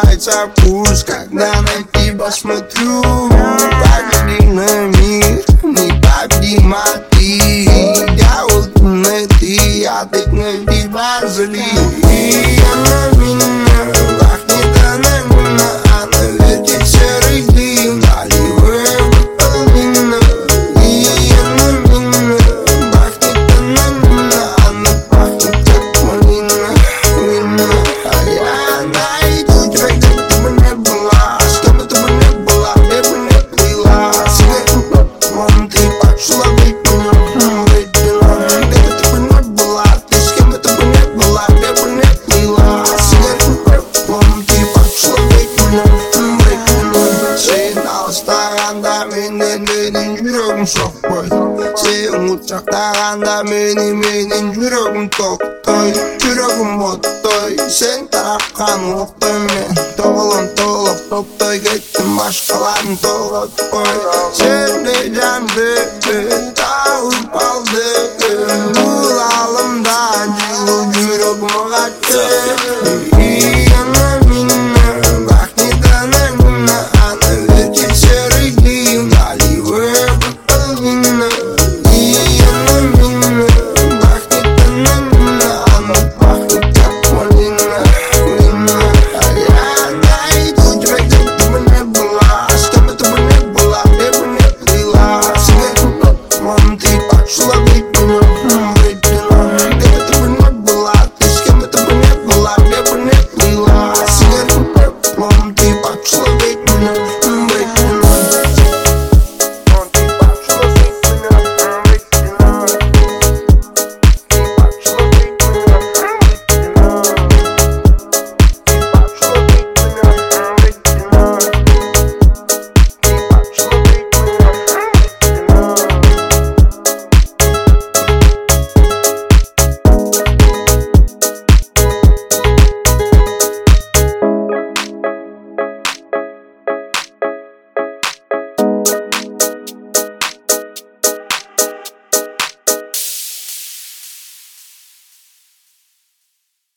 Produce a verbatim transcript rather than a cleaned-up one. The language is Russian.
сбивается пульс, когда на тебя смотрю. Погляди на мир, непобедима ты. Я вот на ты, я так на тебя залил. И она меня пахнет анонимно, она вертит серый дым, наливая витамина. И она меня пахнет анонимно, она пахнет как малина, вина. А я найду тебя, где бы ты бы не была, с кем бы ты бы не была, где бы не плыла. Сигарету попом ты пошла быть меня, быть меня. Где бы ты бы не была, ты с кем бы ты бы не была, где бы не плыла. Сигарету попом ты пошла быть меня, быть меня. Sen alıştığında benim benim yüreğim soğuk. Sen uçaktağında benim benim yüreğim toktoy. Yüreğim ottoy. Sen tarafkan oktoy men. Toğulun toğulup toktoy gittim başkalarını toğuttoy. Sen de candı dağılıp al